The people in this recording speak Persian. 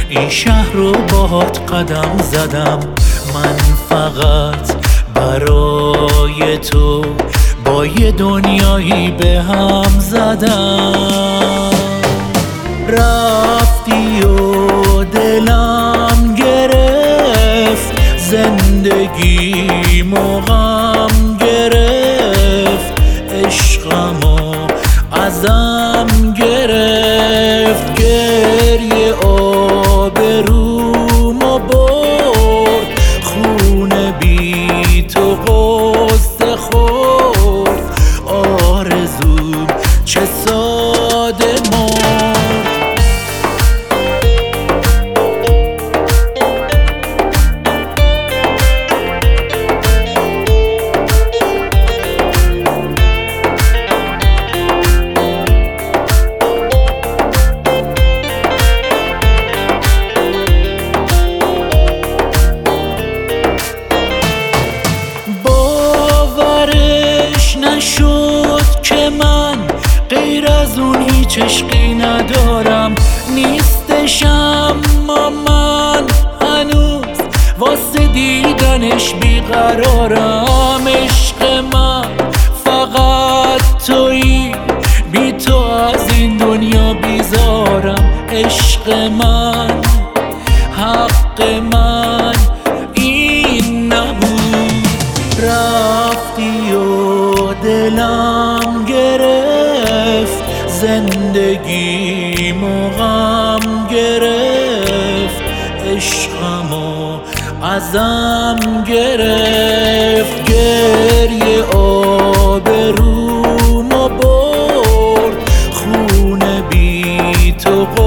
این شهر رو باهات قدم زدم، من فقط برای تو با یه دنیایی به هم زدم. رفتی و دلم گرفت، زندگی غم گرفت، عشقمو ازم گرفت، گریه آبرومو برد، خونه بی تو غصه خورد، آرزوم چه ساده مرد. نشد که من غیر از اون هیچ عشقی ندارم، نیستش اما من هنوز واسه دیدنش بیقرارم. عشق من فقط تویی، بی تو از این دنیا بیزارم. عشق من، حق من این نبود. رفتی و دلم گرفت، زندگی غم گرفت، عشقمو ازم گرفت، گریه آبرومو برد، خونه بی تو